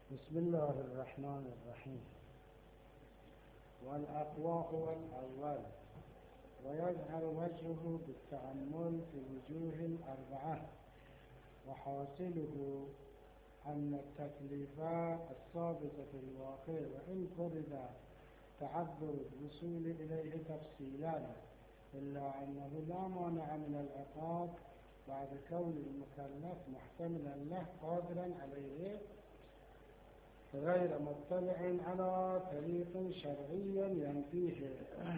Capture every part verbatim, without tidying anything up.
بسم الله الرحمن الرحيم. والأقوى هو الأول، ويظهر وجهه بالتأمل في وجوه الأربعة، وحاصله أن التكليفات الثابتة في الواقع وإن فرض تعذر الوصول إليه تفصيلا، إلا أنه لا مانع من العقاب بعد كون المكلف محتملا له قادرا عليه غير مطلع على طريق شرعي ينفيه،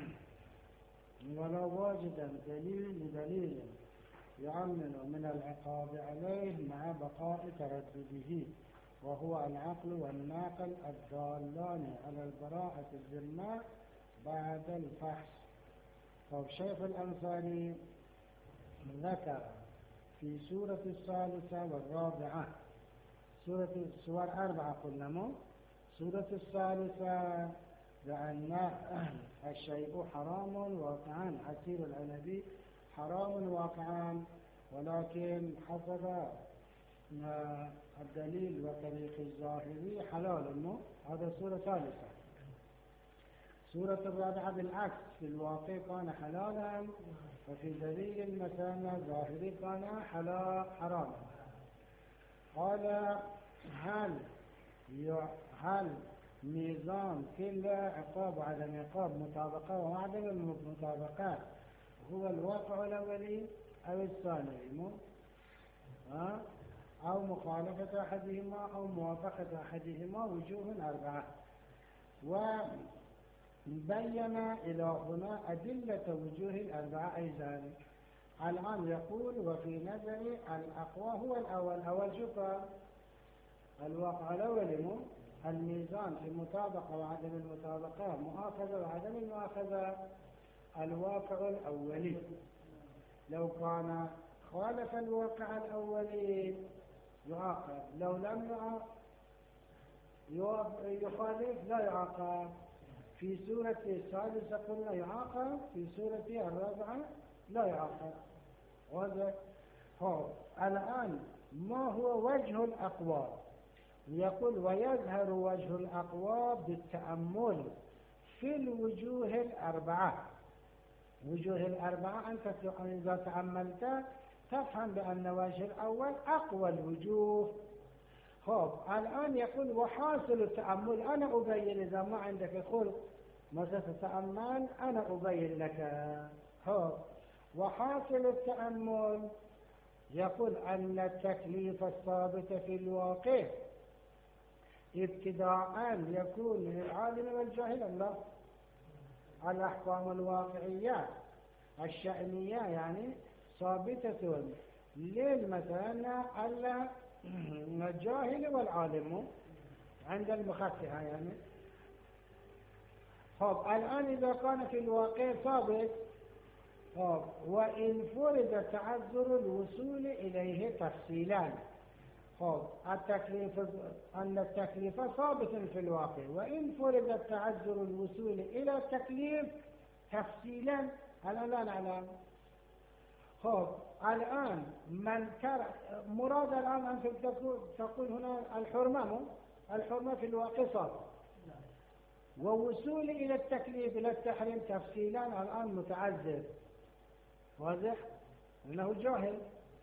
ولا واجدا دليل لدليل يعمل من العقاب عليه مع بقاء تردده، وهو العقل والناقل الدالان على البراءة الذمة بعد الفحص. فالشيخ الأنصاري ذكر في سورة الثالثة والرابعة، سورة السور أربعة قلنا مو سورة الثالثة بأن الشيء حرام واقعا، عصير العنب حرام واقعا، ولكن حسب الدليل وطريق الظاهري حلال مو. هذا سورة ثالثة. سورة الرابعة بالعكس، في الواقع كان حلالا، وفي دليل مثلا ظاهري كان حلال حراما. قال هل هل ميزان كل عقاب وعدم عقاب مطابقة وعدم المطابقة هو الواقع الأولي أو الثاني مو؟ أو مخالفة أحدهما أو موافقة أحدهما وجوه أربعة. وبين إلى هنا أدلة وجوه الأربعة أيضا. الآن يقول وفي نظري الأقوى هو الأول. أول شوف الواقع الأول مو الميزان في المطابقة وعدم المطابقة، مؤاخذة وعدم المؤاخذة، الواقع الأولي. لو كان خالف الواقع الأولي يعاقب، لو لم يخالف لا يعاقب. في سورة الثالثة قلنا يعاقب، في سورة الرابعة لا يعاقب. واضح؟ هو الآن ما هو وجه الأقوى؟ يقول ويظهر وجه الأقوى بالتأمل في الوجوه الأربعة. وجوه الأربعة أنت إذا تأملت تفهم بأن وجه الأول أقوى الوجوه. خب الآن يقول وحاصل التأمل، أنا أبين إذا ما عندك خلق ماذا تتأمل أنا أبين لك. خب وحاصل التأمل يقول أن التكليف الثابت في الواقع ابتداء يكون للعالم والجاهل. الله الأحكام الواقعية الشأنية يعني ثابتة للمثلا الجاهل والعالم عند المخففة يعني. طب الآن إذا كان في الواقع ثابت، طب وإن فرض تعذر الوصول إليه تفصيلا، طب التكليف أن التكليف ثابت في الواقع، وإن فرض تعذر الوصول إلى التكليف تفصيلا الآن لا نعلم. خب الآن من ترى مراد الآن أن تقول هنا الحرمة الحرمة في الواقع ثابت، ووصول إلى التكليف إلى التحريم تفصيلا الآن متعذر. واضح؟ إنه جاهل.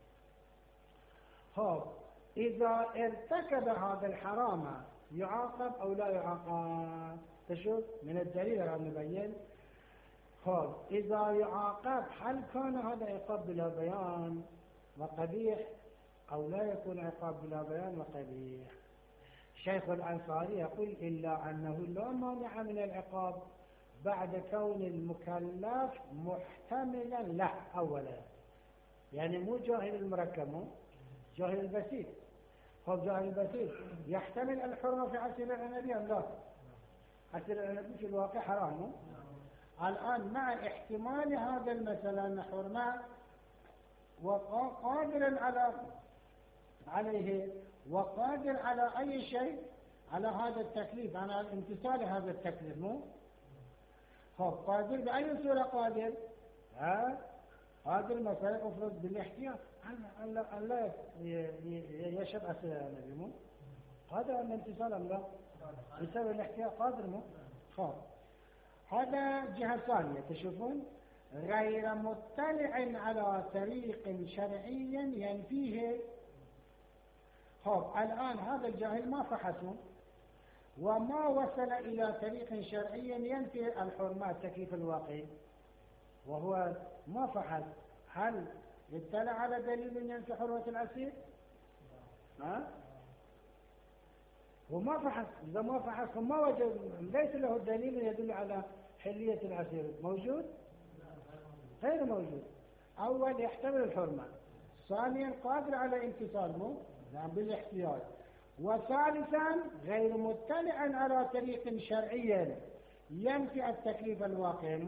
خب إذا ارتكب هذا الحرام يعاقب أو لا يعاقب؟ تشوف من الدليل الآن نبين. خب إذا يعاقب هل كان هذا عقاب بلا بيان وقبيح أو لا يكون عقاب بلا بيان وقبيح؟ شيخ الأنصاري يقول إلا أنه لا مانع من العقاب بعد كون المكلف محتملا له أولا، يعني مو جاهل المركب، مو جاهل البسيط. خب جاهل البسيط يحتمل الحرمة في عصير العنب أم لا؟ عصير العنب في الواقع حرام. الآن مع احتمال هذا المثلا حرمة وقادر على عليه وقادر على أي شيء على هذا التكليف، على امتثال هذا التكليف مو. خب قادر بأي صورة قادر؟ ها قادر مثلا أفرض بالاحتياط أن لا يشرب عصير العنب مو. قادر على الامتثال أم لا؟ بسبب الاحتياط قادر مو؟ خلاص. هذا جهة ثانية تشوفون غير مطلع على طريق شرعي ينفيه. خب الآن هذا الجاهل ما فحصه وما وصل إلى طريق شرعي ينفي الحرمات التكليف الواقعي وهو ما فحص، هل اطلع على دليل ينفي حرمة الأسير؟ ها؟ وما فحص. إذا ما فحص فما وجد، ليس له دليل يدل على حلية الأسير. موجود؟ غير موجود. أول يحتمل الحرمة، ثانيا قادر على امتثاله يعني بالاحتياط، وثالثا غير مطلع على طريق شرعي ينفي التكليف الواقعي،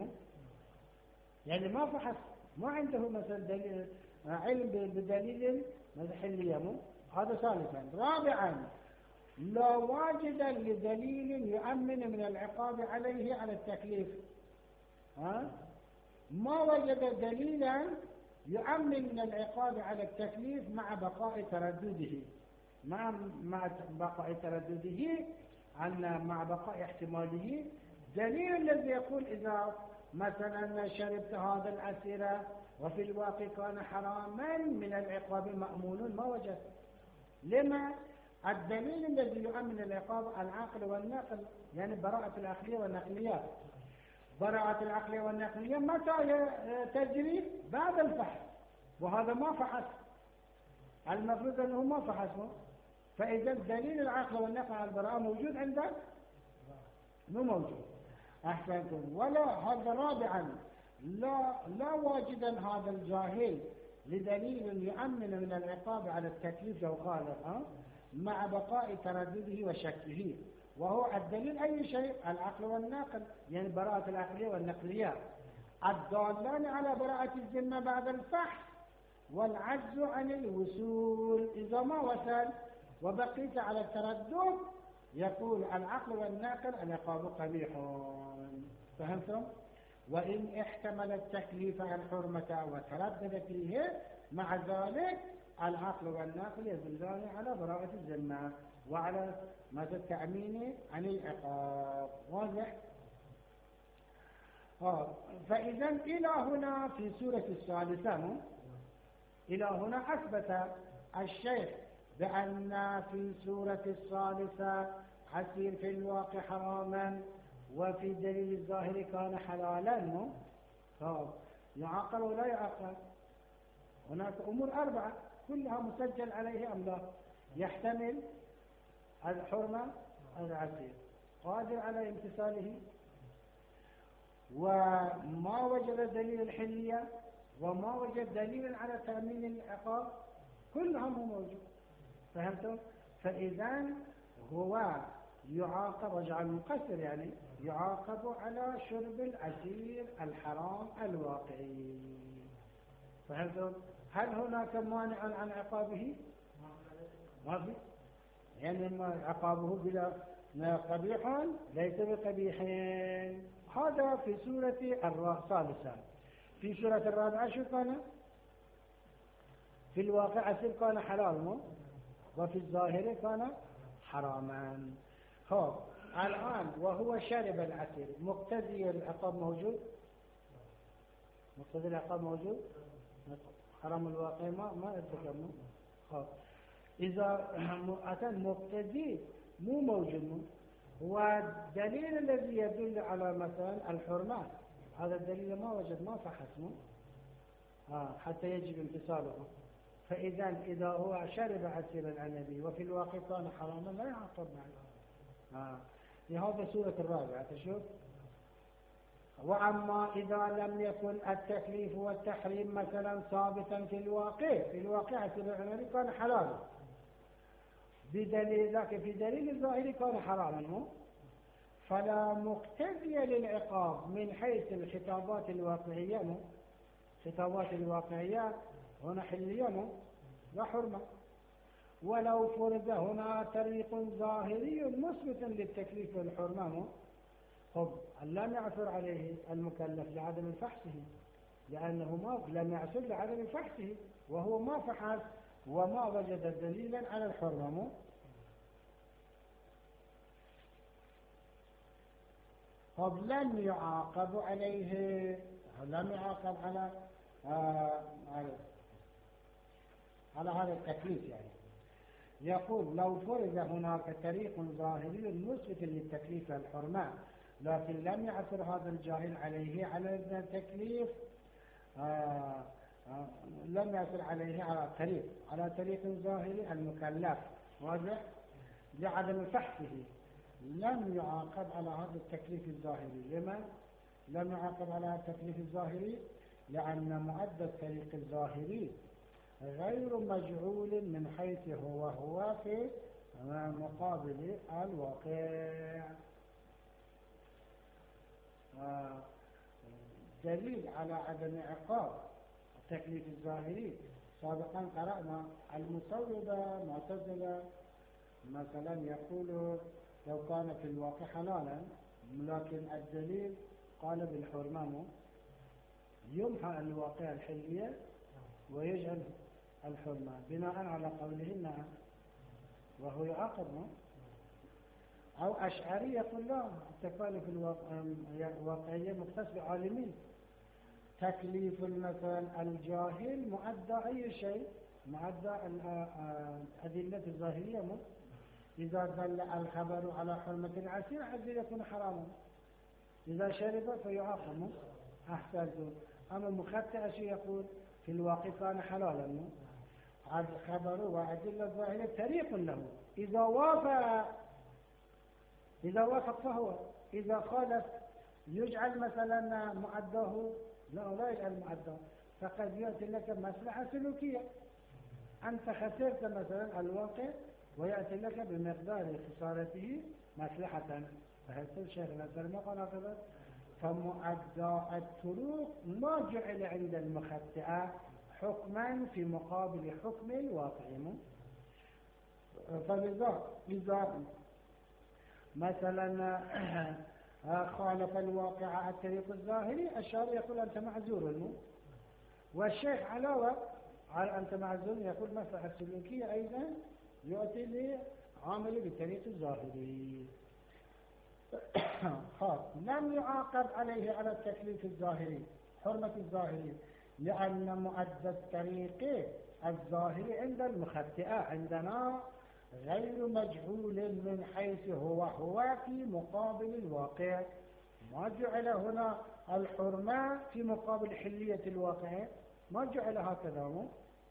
يعني ما فحص، ما عنده مثلا دليل علم بدليل حلية. هذا ثالثا. رابعا لا واجد لدليل يؤمن من العقاب عليه على التكليف. ها؟ ما وجد دليلا يؤمن من العقاب على التكليف مع بقاء تردده مع مع بقاء تردده عن مع بقاء احتماله. دليل الذي يقول إذا مثلا شربت هذا العسير وفي الواقع كان حراما من العقاب مأمون، ما وجد. لما؟ الدليل الذي يؤمن العقاب العقل والنقل، يعني براءة العقلية والنقليات. براءة العقلية والنقلية متى تجري؟ بعد الفحص، وهذا ما فحص، المفروض أنه ما فحصه. فإذا دليل العقل والنقل على البراءة موجود عندك؟ مو موجود. أحسنتم. ولا هذا رابعا لا لا واجدا هذا الجاهل لدليل يؤمن من العقاب على التكليف لو قال أه؟ مع بقاء تردده وشكه، وهو الدليل أي شيء؟ العقل والنقل، يعني براءة العقلية والنقليات الدالان على براءة الذمة بعد الفحص والعجز عن الوصول. إذا ما وصل وبقيت على التردد يقول العقل والنقل العقاب قبيح. فهمتم؟ وإن احتمل التكليف الحرمة وتردد فيه مع ذلك العقل والنقل يدلان على براءة الذمة وعلى مدى التأمين عن العقاب. واضح؟ آه. فإذا إلى هنا في سورة الثالثة إلى هنا أثبت الشيخ بأن في سورة الثالثة عسير في الواقع حراما وفي دليل الظاهر كان حلالا. آه. يعاقل ولا يعاقل؟ هناك أمور أربعة كلها مسجل عليه أم لا؟ يحتمل الحرمة العسير، قادر على امتثاله، وما وجد دليل الحلية، وما وجد دليل على تأمين العقاب، كلهم هو موجود. فهمتم؟ فإذا هو يعاقب، رجع المقصر يعني يعاقب على شرب العسير الحرام الواقعي. فهمتم؟ هل هناك مانع عن عقابه؟ ما في، يعني ما عقابه بلا قبيح ليس بقبيح. هذا في سورة الثالثة. في سورة الرابعة شو كان؟ في الواقع عسير كان حلال وفي الظاهر كان حراما. خب الآن وهو شرب العسير مقتضي العقاب موجود؟ مقتضي العقاب موجود؟ حرام الواقع ما ما اتكلم. خب إذا أتى مقتضي مو موجود، والدليل الذي يدل على مثلا الحرمات هذا الدليل ما وجد، ما فحصه آه حتى يجب امتثاله. فإذا إذا هو شرب عسير العنبي وفي الواقع كان حراما لا يعاقب معه. آه لهذا سورة الرابعة تشوف. وأما إذا لم يكن التكليف والتحريم مثلا ثابتا في الواقع، في الواقع عسير العنبي كان حلالا بدليل ذاك، في دليل الظاهر كان حراما، فلا مقتضي للعقاب من حيث الخطابات الواقعية. خطابات الواقعية هنا حلية لا حرمة. ولو فرض هنا طريق ظاهري مثبت للتكليف والحرمة، خب لم يعثر عليه المكلف لعدم فحصه، لأنه ما لم يعثر لعدم فحصه وهو ما فحص وما وجد دليلا على الحرمة. طب لم يعاقب عليه، لم يعاقب على آه على, على هذا التكليف يعني. يقول لو فرض هناك طريق ظاهري مثبت للتكليف والحرمة لكن لم يعثر هذا الجاهل عليه على التكليف، آه آه لم يعثر عليه على طريق على طريق ظاهري المكلف واضح لعدم فحصه، لم يعاقب على هذا التكليف الظاهري. لما لم يعاقب على التكليف الظاهري؟ لأن مؤدى الطريق الظاهري غير مجعول من حيث هو هو في مقابل الواقع. دليل على عدم عقاب التكليف الظاهري سابقا قرأنا المسودة معتزلة مثلا يقول لو كان في الواقع حلالا لكن الدليل قال بالحرمة، يمحى الواقع الحلية ويجعل الحرمة بناء على قوله نعم وهو يعاقب. أو أشعري يقول لا التكاليف الواقعية مختص بعالمين، تكليف مثلا الجاهل مؤدى أي شيء مؤدى الأدلة الظاهرية، إذا دل الخبر على حرمة العسير حتى يكون حراما، إذا شرب فيعاقب أحسنتم. أما مخطئ شيء يقول في الواقع كان حلالا، الخبر وأدلة الظاهرية طريق له، إذا وافق إذا وافق فهو، إذا خالف يجعل مثلا مؤداه لا لا يجعل مؤداه، فقد يأتي لك مصلحة سلوكية، أنت خسرت مثلا الواقع ويأتي لك بمقدار خسارته مصلحة، فهذا الشيخ نزل ما قال هكذا. فمؤدى الطرق ما جعل عند المخطئة حكما في مقابل حكم الواقع. فلذا إذا مثلا خالف الواقع الطريق الظاهري الشارع يقول أنت معذور، والشيخ علاوة على أنت معذور يقول مصلحة السلوكية أيضا يؤتي لعامل بالطريق الظاهري. خاص لم يعاقب عليه على التكليف الظاهري حرمة الظاهري لأن مؤدى الطريق الظاهري عند المخطئة عندنا غير مجعول من حيث هو هو في مقابل الواقع، ما جعل هنا الحرمة في مقابل حلية الواقع، ما جعل هكذا.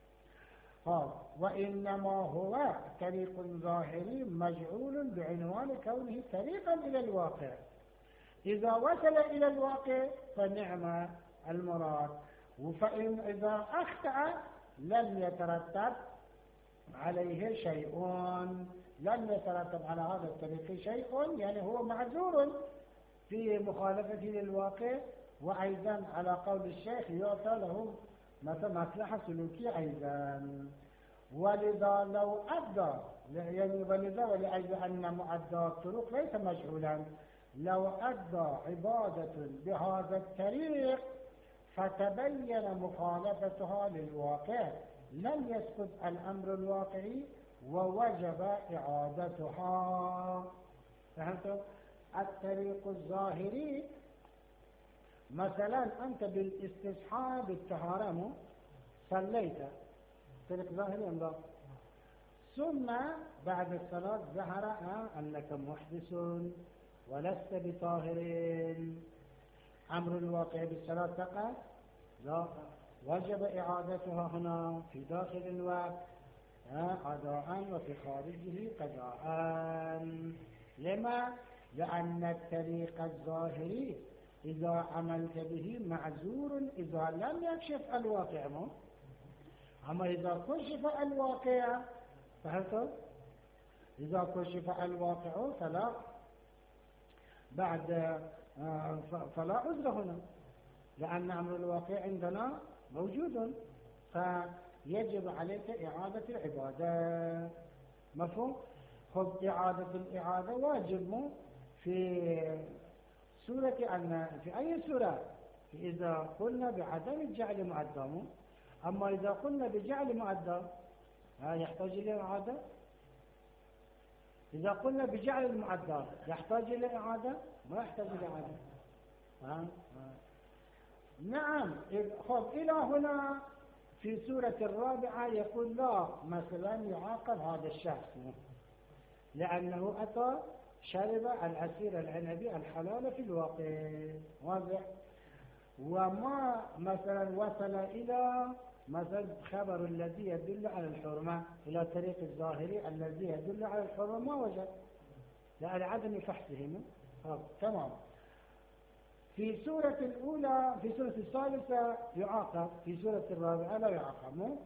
وإنما هو طريق ظاهري مجعول بعنوان كونه طريقا إلى الواقع، إذا وصل إلى الواقع فنعم المراد، فإن إذا أخطأ لم يترتب عليه شيء، لم يترتب على هذا الطريق شيء، يعني هو معذور في مخالفته للواقع، وأيضا على قول الشيخ يعطى له مصلحة سلوكية أيضا. ولذا لو أدى يعني ولذا ولأجل أن مؤدى الطرق ليس مجهولا، لو أدى عبادة بهذا الطريق فتبين مخالفتها للواقع لم يسقط الأمر الواقعي ووجب إعادتها. فهمتم؟ الطريق الظاهري مثلا أنت بالاستصحاب الطهارة صليت طريق ظاهري أم لا؟ ثم بعد الصلاة ظهر أنك محدث ولست بطاهر، أمر الواقع بالصلاة فقط؟ لا، وجب إعادتها هنا في داخل الوقت أداء وفي خارجه قضاء. لما؟ لأن الطريق الظاهري إذا عملت به معذور إذا لم يكشف الواقع، أما إذا كشف الواقع فهمت؟ إذا كشف الواقع فلا بعد فلا عذر هنا، لأن أمر الواقع عندنا موجود، فيجب عليك إعادة العبادة. مفهوم؟ خذ إعادة الإعادة واجب في سورة أن في أي سورة إذا قلنا بعدم الجعل مؤدى، أما إذا قلنا بجعل مؤدى يحتاج إلى إعادة. إذا قلنا بجعل المعدات يحتاج إلى إعادة؟ ما يحتاج إلى إعادة. ها؟ ها. نعم. خب إلى هنا في سورة الرابعة يقول لا مثلا يعاقب هذا الشخص لأنه أتى شرب العصير العنبي الحلال في الواقع، واضح؟ وما مثلا وصل إلى مثلا خبر الذي يدل على الحرمة إلى طريق الظاهري الذي يدل على الحرمة ما وجد لأن عدم فحصهم. تمام. في سورة الأولى في سورة الثالثة يعاقب، في سورة الرابعة لا يعاقب.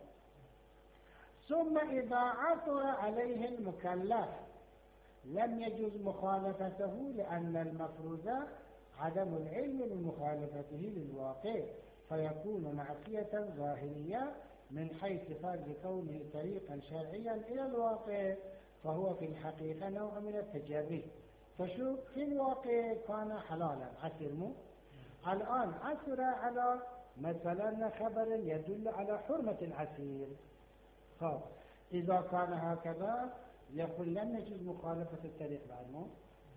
ثم إذا عثر عليه المكلف لم يجوز مخالفته لأن المفروض عدم العلم بمخالفته للواقع فيكون معصية ظاهرية من حيث فرض كونه طريقا شرعيا إلى الواقع، فهو في الحقيقة نوع من التجري. فشوف في الواقع كان حلالا عسر مو الآن عسر على مثلا خبر يدل على حرمة العسير. طب إذا كان هكذا يقول لم يجوز مخالفة الطريق بعد مو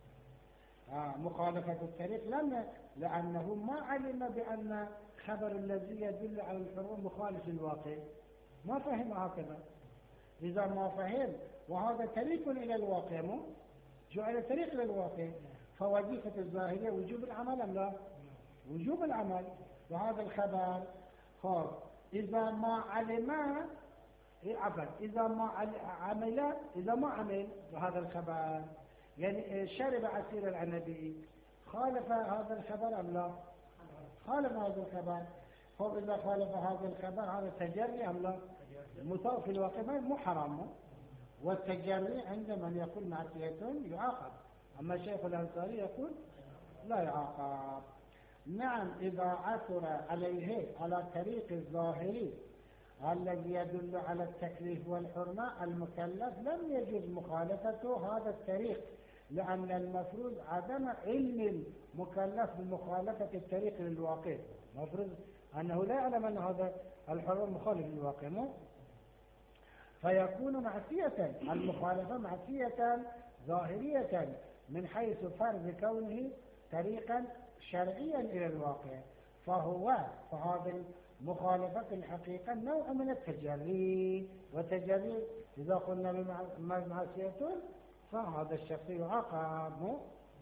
آه مخالفة الطريق لم لأنه ما علم بأن خبر الذي يدل على الحرمة مخالف للواقع، ما فهم هكذا. إذا ما فهم وهذا طريق إلى الواقع مو جعل طريق للواقع، فوظيفة الظاهرية وجوب العمل أم لا؟ وجوب العمل. وهذا الخبر خاص إذا ما علم عفوا إذا ما عمل إذا ما عمل بهذا الخبر يعني شرب عصير العنبي خالف هذا الخبر أم لا؟ خالف هذا الخبر. هو إذا خالف هذا الخبر هذا تجري أم لا؟ مطاف في الواقع مو حرام، والتجري عند من يقول معصية يعاقب، أما الشيخ الأنصاري يقول لا يعاقب. نعم. إذا عثر عليه على طريق الظاهري الذي يدل على التكليف والحرمة المكلف لم يجوز مخالفته هذا الطريق لأن المفروض عدم علم المكلف بمخالفة الطريق للواقع، المفروض أنه لا يعلم أن هذا الحرم مخالف للواقع مو؟ فيكون معصية المخالفة معصية ظاهرية من حيث فرض كونه طريقا شرعيا إلى الواقع، فهو فهذا المخالفة في الحقيقة نوع من التجري، والتجري إذا قلنا بمعصية فهذا الشخص يعاقب.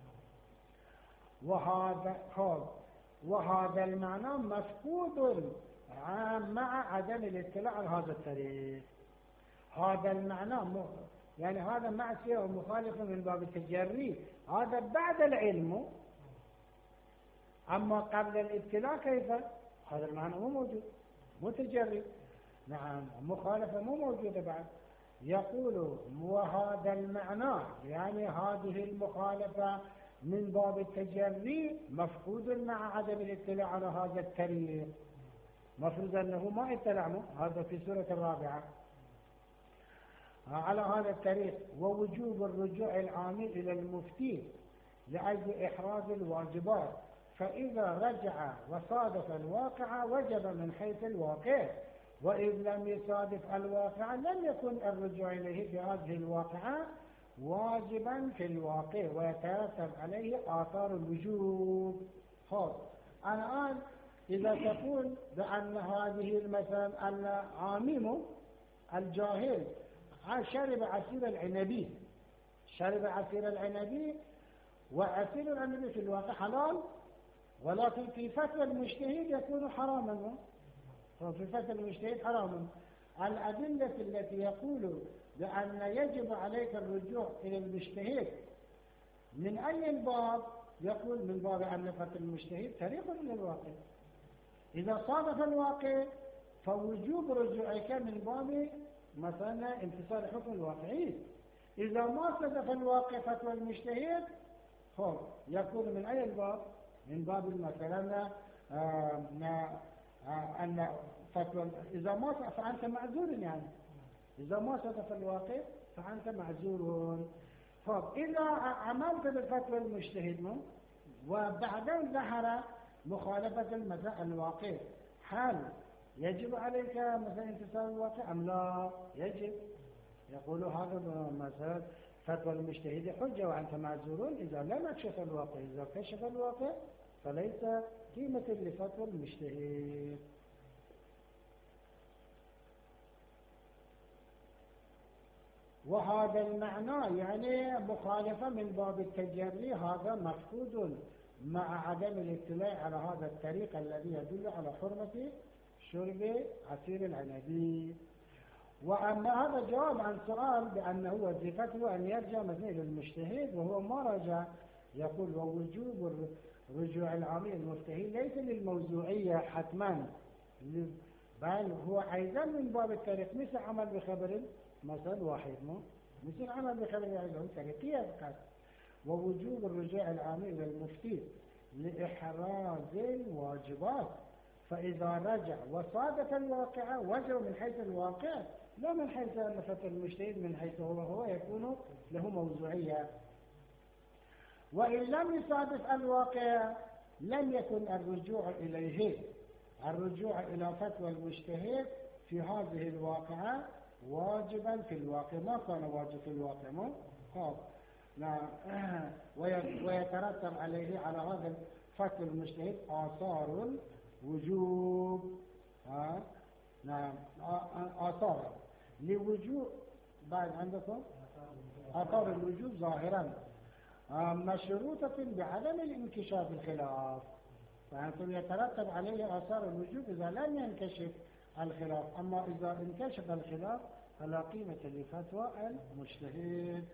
وهذا وهذا المعنى مفقود مع عدم الاطلاع على هذا الطريق. هذا المعنى يعني هذا معصية ومخالفة من باب التجري، هذا بعد العلم، أما قبل الابتلاء كيف؟ هذا المعنى مو موجود، مو تجري. نعم. مخالفة مو موجودة بعد. يقول وهذا المعنى يعني هذه المخالفة من باب التجري مفقود مع عدم الاطلاع على هذا الطريق، مفروض أنه ما اطلع، هذا في سورة الرابعة على هذا الطريق. ووجوب الرجوع العامل إلى المفتي لأجل إحراز الواجبات، فإذا رجع وصادف الواقع وجب من حيث الواقع، وإذ لم يصادف الواقع لم يكن الرجوع إليه في هذه الواقعة واجبا في الواقع ويترتب عليه آثار الوجوب. خب الآن إذا تقول بأن هذه مثلا العامم الجاهل شرب عصير العنبي شرب عصير العنبي وعصير العنبي في الواقع حلال، ولكن في فتوى المجتهد يكون حراما، في فتوى المجتهد حراما. الأدلة التي يقول بأن يجب عليك الرجوع إلى المجتهد من أي الباب؟ يقول من باب أن فتوى المجتهد طريق إلى الواقع. إذا صادف الواقع فوجوب رجوعك من باب مثلا امتثال حكم الواقعي. إذا ما صادف الواقع فتوى المجتهد هو يكون من أي الباب؟ من باب مثلا أن فتوى إذا ما فأنت معذور، يعني إذا ما صادف الواقع فأنت معذور. طب إذا عملت بفتوى المجتهد وبعدين ظهر مخالفة مثلا الواقع، هل يجب عليك مثلا امتثال الواقع أم لا؟ يجب. يقول هذا مثلا فتوى المجتهد حجة وأنت معذورون إذا لم يكشف الواقع. إذا كشف الواقع فليس قيمة لفتوى المجتهد. وهذا المعنى يعني مخالفة من باب التجري، هذا مفقود مع عدم الاطلاع على هذا الطريق الذي يدل على حرمة شرب عصير العنب. وأما هذا جواب عن سؤال بأنه وظيفته أن يرجع مثل المجتهد وهو ما رجع، يقول ووجوب رجوع العامل المفتهي ليس للموضوعية حتما، بل هو أيضا من باب الطريق، مثل عمل بخبر مثل واحد، مو مثل عمل بخبر واحد له طريقية فقط. ووجوب الرجوع العامل إلى المفتي لإحراز الواجبات، فإذا رجع وصادف الواقع وجب من حيث الواقع لا من حيث أن فتوى المجتهد من حيث هو هو يكون له موضوعية. وإن لم يصادف الواقع لم يكن الرجوع إليه، الرجوع إلى فتوى المجتهد في هذه الواقعة واجبا في الواقع، ما كان واجب في الواقع مو خاص لا ويترتب عليه على هذا فتوى المجتهد آثار الوجوب. ها نعم آثار لوجوب بعد عندكم آثار الوجوب ظاهرا مشروطة بعدم الانكشاف الخلاف، فأنتم يترتب عليه آثار الوجوب إذا لم ينكشف الخلاف. أما إذا انكشف الخلاف فلا قيمة لفتوى المجتهد.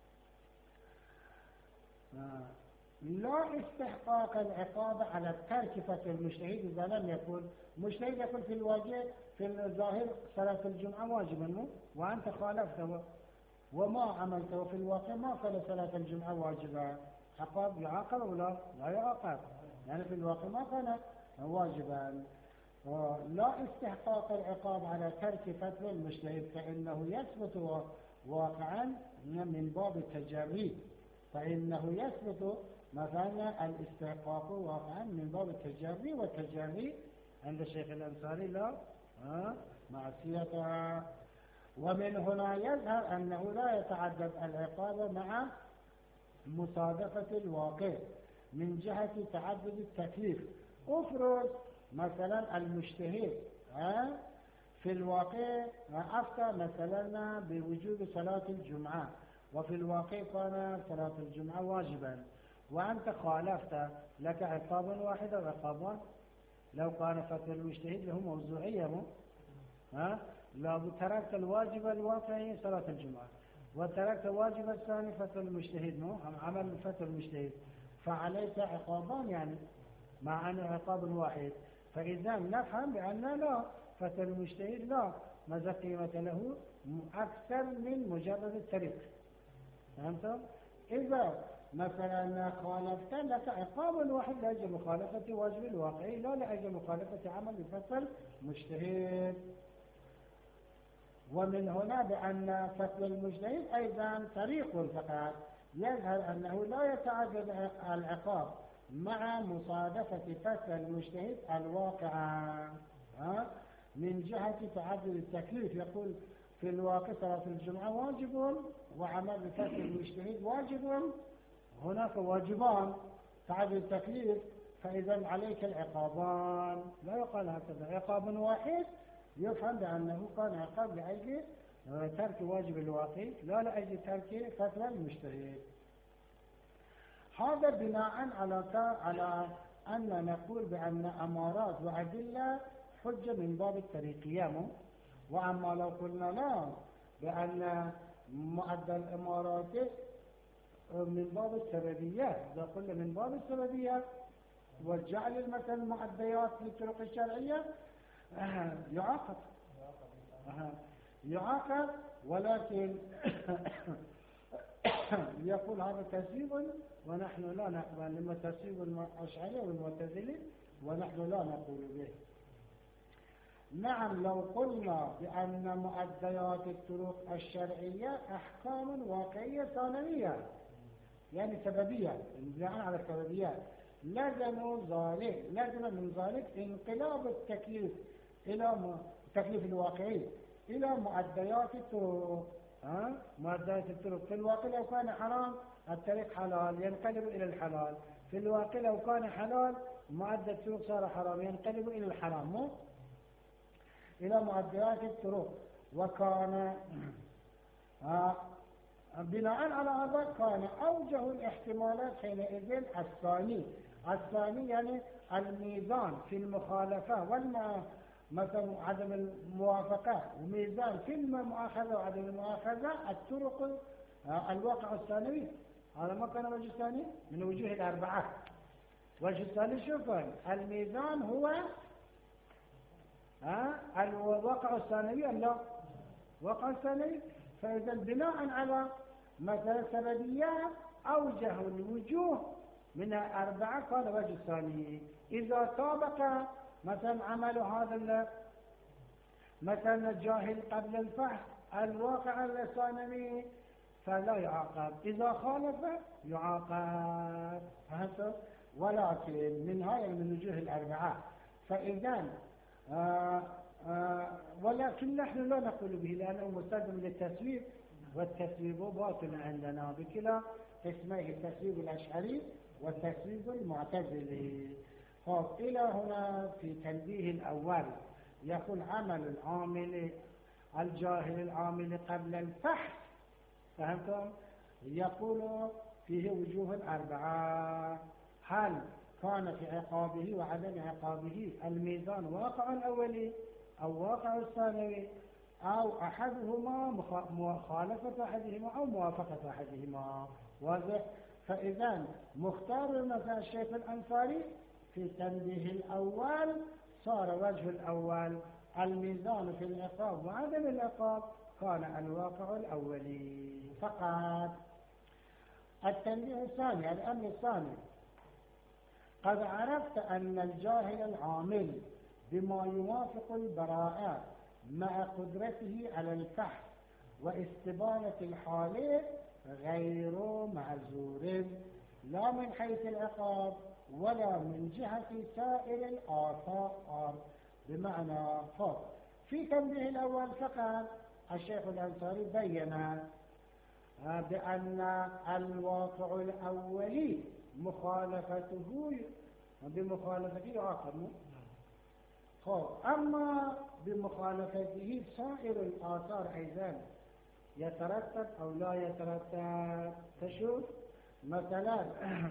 لا استحقاق العقاب على الترك فتوى المجتهد إذا لم يكن مجتهد يكون في الواجب في الظاهر صلاة الجمعة واجبا وأنت خالفته وما عملته في الواقع ما قال صلاة الجمعة واجبا، عقاب يعاقب أو لا؟ لا يعاقب، يعني في الواقع ما كان واجبا. لا استحقاق العقاب على ترك فتوى المجتهد فإنه يثبت واقعا من باب التجري، فإنه يثبت مثلا الاستحقاق واقعا من باب التجري، والتجري عند الشيخ الأنصاري لا معصية. ومن هنا يظهر أنه لا يتعدد العقاب مع مصادفة الواقع من جهة تعدد التكليف. افرض مثلا المجتهد في الواقع أفتى مثلا بوجوب صلاة الجمعة وفي الواقع كان صلاة الجمعة واجبا وأنت خالفت، لك عقاب واحد أو عقابان؟ لو كان فتوى المجتهد له موضوعية مو ها لو تركت الواجب الواقعي صلاة الجمعة وتركت واجب الثاني فتوى المجتهد مو عمل فتوى المجتهد فعليك عقابان يعني مع أن عقاب واحد. فإذا نفهم بأن لا فتوى المجتهد لا ماذا قيمة له أكثر من مجرد الطريق. فهمتم؟ إذا مثلا خالفت لك عقاب واحد لأجل مخالفة واجب الواقعي لا لأجل مخالفة عمل بفتوى المجتهد. ومن هنا بأن فتوى المجتهد أيضا طريق فقط يظهر أنه لا يتعدد العقاب مع مصادفة فتوى المجتهد الواقعة من جهة تعدد التكليف. يقول في الواقع صلاة الجمعة واجب وعمل بفتوى المجتهد واجب، هناك واجبان تعدد التكليف فإذا عليك العقابان. لا يقال هكذا عقاب واحد يفهم بأنه كان عقاب لأجل ترك واجب الواقع لا لأجل ترك فتوى المجتهد. هذا بناء على على أن نقول بأن أمارات وأدلة حجة من باب الطريقية. وأما لو قلنا لا بأن مؤدى الأمارات من باب السببية، إذا قلنا من باب السببية وجعل المثل المؤديات للطرق الشرعية يعاقب يعاقب ولكن يقول هذا تسويب ونحن لا نقبل، لما تسويب الأشعري والمعتزلة ونحن لا نقول به. نعم لو قلنا بأن مؤديات الطرق الشرعية أحكام واقعية ثانوية يعني سببية بناء على السببيات لازم ذلك لازم من ذلك انقلاب التكليف إلى التكليف الواقعي إلى مؤديات الطرق. ها مؤديات الطرق. في الواقع لو كان حرام الطريق حلال ينقلب إلى الحلال، في الواقع لو كان حلال مؤدى الطرق صار حرام ينقلب إلى الحرام، مو إلى مؤديات الطرق. وكان آه بناء على هذا كان أوجه الاحتمالات حينئذ الثاني. الثاني يعني الميزان في المخالفة والما مثلا عدم الموافقة، وميزان في المؤاخذة وعدم المؤاخذة الطرق آه الواقع الثانوي. هذا ما كان وجه ثاني من وجوه الأربعة. وجه الثاني شوفوا الميزان هو ها آه الواقع الثانوي أم لا؟ واقع الثانوي. فإذا بناء على مثلا سببيات أوجه الوجوه من أربعة كان وجه ثاني. إذا طابق مثلا عمل هذا مثلا الجاهل قبل الفحص الواقع الثانوي فلا يعاقب، إذا خالف يعاقب. فهمت؟ ولكن من هاي من وجوه الأربعة. فإذا آه آه ولكن نحن لا نقول به لأنه مستلزم للتسويب، والتسويب باطل عندنا بكلا اسميه التسويب الأشعري والتسويب المعتزلي. طيب إلى هنا في تنبيه الأول يقول عمل العامل الجاهل العامل قبل الفحص. فهمتم؟ يقول فيه وجوه الأربعة. هل كان في عقابه وعدم عقابه الميزان واقع الأولي أو واقع الثانوي أو أحدهما مخالفة أحدهما أو موافقة أحدهما؟ واضح؟ فإذا مختار مثلا الشيخ الأنصاري في تنبيه الأول صار وجه الأول الميزان في العقاب وعدم العقاب كان الواقع الأولي فقط. التنبيه الثاني الأمر الثاني قد عرفت أن الجاهل العامل بما يوافق البراءة مع قدرته على الفحص واستبانة الحالة غير معذور لا من حيث العقاب ولا من جهة سائر الآثار. بمعنى فوق في تنبيه الأول فقط الشيخ الأنصاري بين بأن الواقع الأولي مخالفته بمخالفته يعاقب. أما بمخالفته سائر الآثار أيضا يترتب أو لا يترتب. تشوف مثلا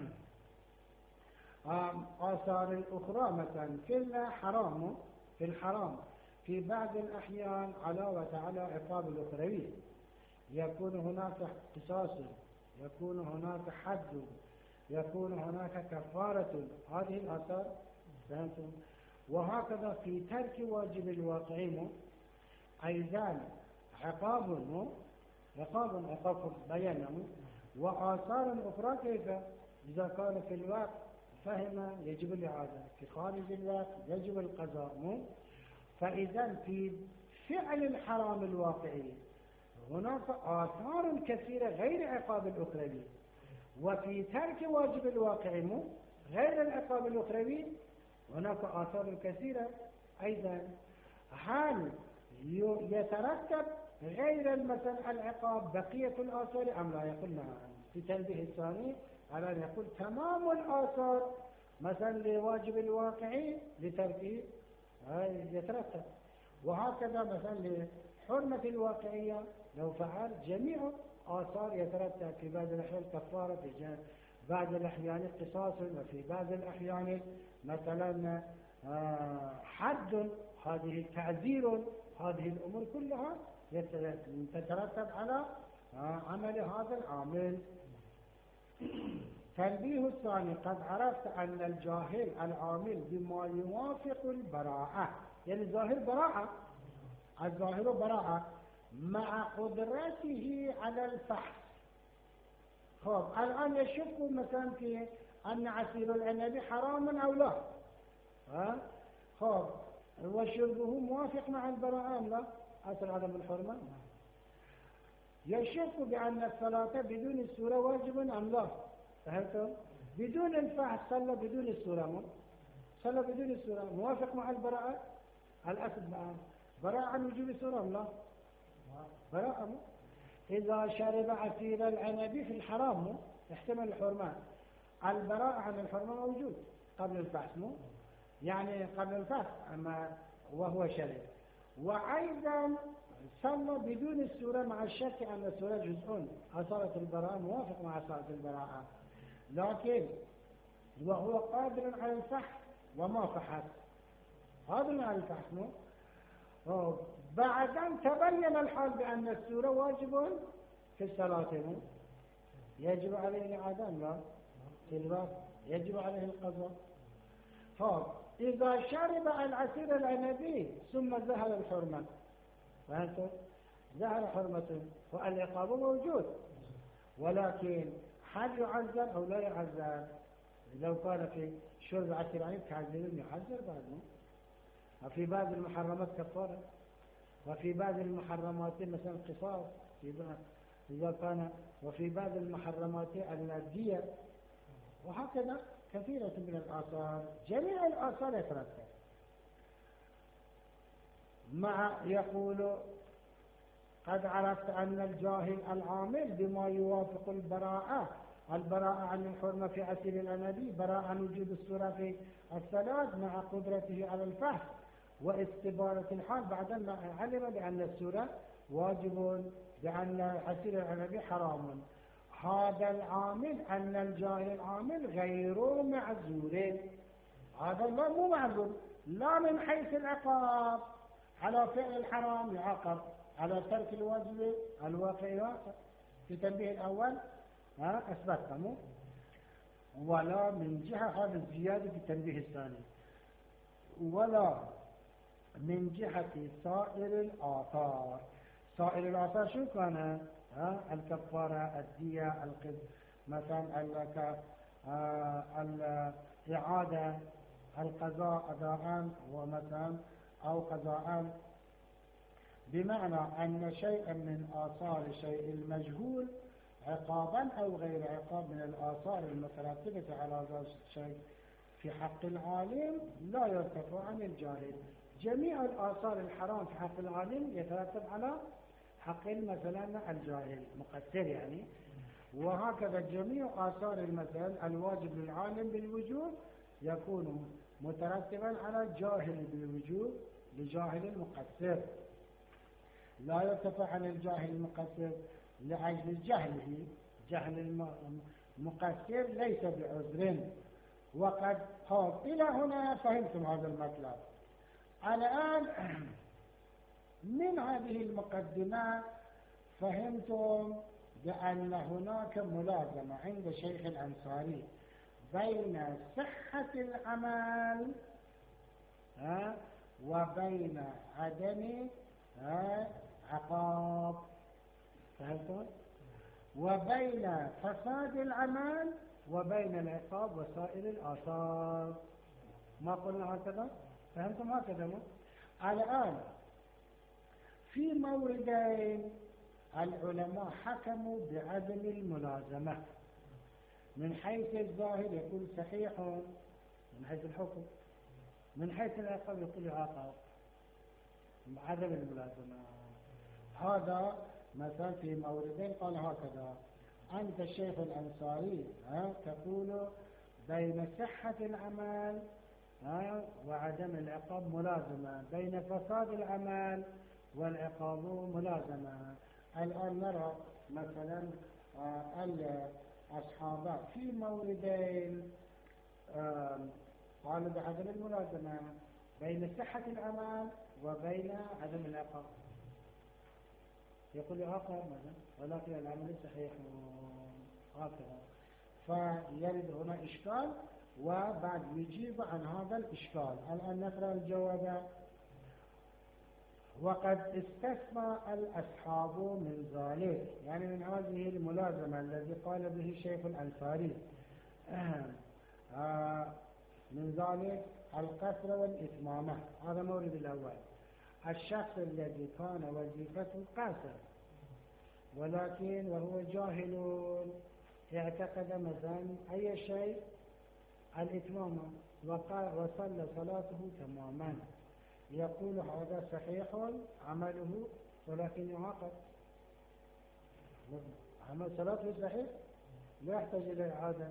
آثار الأخرى مثلا في الحرام في الحرام في بعض الأحيان علاوة على عقاب الأخروي يكون هناك قصاص، يكون هناك حد، يكون هناك كفارة. هذه الآثار. فهمتم؟ وهكذا في ترك واجب الواقعين أيضا عقاب عقاب عقاب بيانه. وآثار أخرى كيف إذا كان في الوقت فهم يجب الإعادة، في خارج الوقت يجب القضاء. فإذا في فعل الحرام الواقعي هناك آثار كثيرة غير عقاب الأخروي، وفي ترك واجب الواقع غير العقاب الأخروي هناك آثار كثيرة أيضا. هل يترتب غير المثل العقاب بقية الآثار أم لا؟ يقول نعم. في تنبيه الثاني على أن يقول تمام الآثار مثلا لواجب الواقعي لتركه يترتب، وهكذا مثلا لحرمة الواقعية لو فعل جميع آثار يترتب. في بعض الأحيان كفارة، في بعض الأحيان قصاص، وفي بعض الأحيان مثلا حد، هذه تعذير. هذه الأمور كلها تترتب على عمل هذا العامل. تنبيه الثاني قد عرفت أن الجاهل العامل بما يوافق البراءة، يعني الظاهر براءة، الظاهر براءة مع قدرته على الفحص. خب الآن يشك مثلا في أن عصير العنب حرام أو لا، ها خب وشربه موافق مع البراءة أم لا؟ أصل عدم الحرمة. يشك بأن الصلاة بدون السورة واجب أم لا؟ فهمتم؟ بدون الفحص صلى بدون السورة، مو صلى بدون السورة موافق مع البراءة. الأصل براءة عن وجوب السورة أم لا؟ براءة. إذا شرب عصير العنب في الحرام يحتمل الحرمان. البراءة عن الحرمة موجود قبل الفحص، مو يعني قبل الفحص أما وهو شرب. وأيضا صلى بدون السورة مع الشك أن السورة جزء. أصالة البراءة موافق مع أصالة البراءة، لكن وهو قادر على الفحص وما فحص، قادر على الفحص. مو بعد أن تبين الحال بأن السورة واجب في الصلاة، يجب عليه الإعادة لا تلبس، يجب عليه القضاء. إذا شرب العصير العنبي ثم ظهر الحرمة، فهمتوا؟ ظهر حرمته والعقاب موجود، ولكن هل يعذر أو لا يعذر؟ لو كان في شرب عصير العنب تعذير يعذر بعده. وفي بعض المحرمات كفارة، وفي بعض المحرمات مثلا قصاص إذا كان، وفي بعض المحرمات الدية، وهكذا كثيرة من الآثار. جميع الآثار يترتب مع يقول قد عرفت أن الجاهل العامل بما يوافق البراءة البراءة عن الحرمة في عصير العنب، براءة عن وجود السورة في الصلاة مع قدرته على الفحص واستبارة الحال بعد ما علم بأن السورة واجب، بأن عصير العنب حرام. هذا العامل أن الجاهل العامل غير معذور، هذا لا مو معذور، لا من حيث العقاب على فعل الحرام يعاقب، على ترك الواجب الواقع يعاقب. في تنبيه الأول ها أثبتنا، ولا من جهة هذا الزيادة في التنبيه الثاني، ولا من جهة سائر الآثار. سائر الآثار شو كان؟ ها الكفارة، الدية، القذف مثلا، الإعادة، القضاء أداء ومثلا أو قضاء، بمعنى أن شيئا من آثار شيء المجهول عقابا أو غير عقاب من الآثار المترتبة على هذا الشيء في حق العالم لا يرتفع عن الجاهل. جميع الآثار الحرام في حق العالم يترتب على حق مثلا الجاهل مقصر يعني، وهكذا جميع آثار المثل الواجب للعالم بالوجوب يكون مترتبا على الجاهل بالوجوب لجاهل مقصر. لا يرتفع عن الجاهل المقصر لأجل جهله، جهل المقصر ليس بعذر. وقد قال إلى هنا فهمتم هذا المطلب. الآن من هذه المقدمات فهمتم بأن هناك ملازمة عند شيخ الأنصاري بين صحة العمل وبين عدم عقاب، فهمتم؟ وبين فساد العمل وبين العقاب وسائر الآثار. ما قلنا هكذا؟ فهمتم هكذا؟ الآن في موردين العلماء حكموا بعدم الملازمة. من حيث الظاهر يقول صحيح من حيث الحكم، من حيث العقاب يقول عقاب عدم الملازمة. هذا مثلا في موردين قال هكذا: أنت الشيخ الأنصاري ها تقول بين صحة العمل ها وعدم العقاب ملازمة، بين فساد العمل والعقاب ملازمة. الآن نرى مثلا الأصحاب في موردين قالوا بعدم الملازمة بين صحة العمل وبين عدم العقاب، يقول عقاب مثلا ولكن العمل صحيح هكذا. فيرد هنا إشكال وبعد يجيب عن هذا الإشكال. الآن نقرأ الجواب: وقد استثنى الأصحاب من ذلك، يعني من هذه الملازمة الذي قال به شيخ الأنصاري من ذلك القصر والإتمامة. هذا مورد الأول. الشخص الذي كان وظيفته قاصر ولكن وهو جاهل اعتقد مثلا أي شيء الإتمام وقال وصلى صلاته تماما، يقول هذا صحيح عمله ولكن يعاقب. أما صلاته صحيح لا يحتاج إلى إعادة.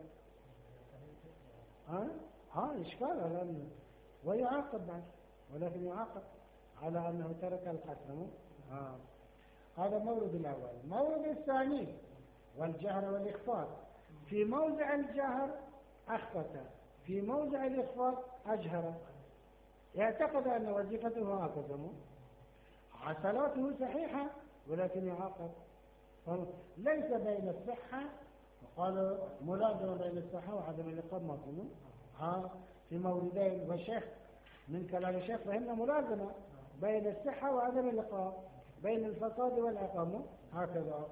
ها ها إشكال لأنه ويعاقب بعد، ولكن يعاقب على أنه ترك القسم. آه. هذا مورد الأول. مورد الثاني والجهر والإخفاء. في موضع الجهر أخفت، في موضع الإخفاء أجهر. يعتقد أن وظيفته هكذا، صلاته صحيحة ولكن يعاقب. ليس بين الصحة وقالوا ملازمة بين الصحة وعدم الإقامة ها في موردين، والشيخ من كلام الشيخ فهمنا ملازمة بين الصحة وعدم الإقامة، بين الفساد والإقامة هكذا.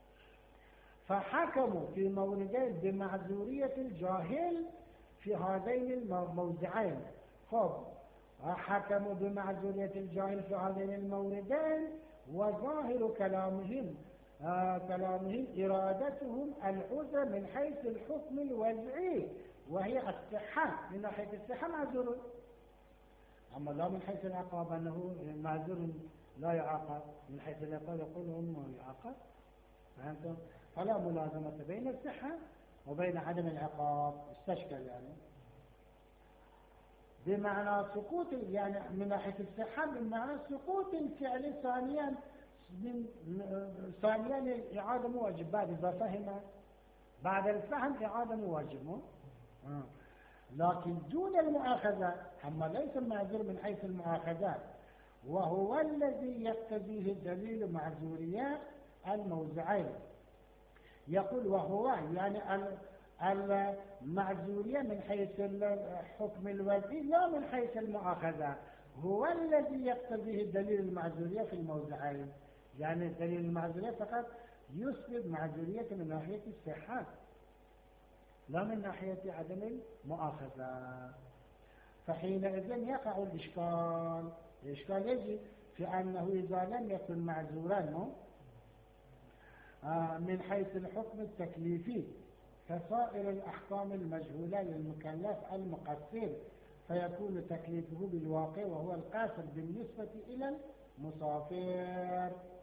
فحكموا في موردين بمعذورية الجاهل في هذين الموضعين. خب حكموا بمعذورية الجاهل في هذين الموردين، وظاهر كلامهم آه كلامهم إرادتهم العذر من حيث الحكم الوضعي، وهي الصحة. من ناحية الصحة معذور، أما لا من حيث العقاب أنه معذور لا يعاقب. من حيث العقاب يقول أنه يعاقب. فهمتم؟ فلا ملازمة بين الصحة وبين عدم العقاب. استشكل يعني بمعنى سقوط، يعني من ناحية الصحة بمعنى سقوط الفعل ثانيا، من ثانيا الإعادة مواجب بعد إذا فهم، بعد الفهم إعادة مواجب. آه. لكن دون المؤاخذة، أما ليس معذور من حيث المؤاخذات، وهو الذي يقتضيه دليل معذوريات الموضعين. يقول وهو يعني المعذورية من حيث الحكم الوضعي لا من حيث المؤاخذة، هو الذي يقتضيه دليل المعذورية في الموضعين. يعني دليل المعذورية فقط يثبت معذورية من ناحية الصحة لا من ناحية عدم المؤاخذة. فحينئذ يقع الإشكال. الإشكال يجي في أنه إذا لم يكن معذورا من حيث الحكم التكليفي كسائر الأحكام المجهولة للمكلف المقصر، فيكون تكليفه بالواقع وهو القاصر بالنسبة إلى المسافر.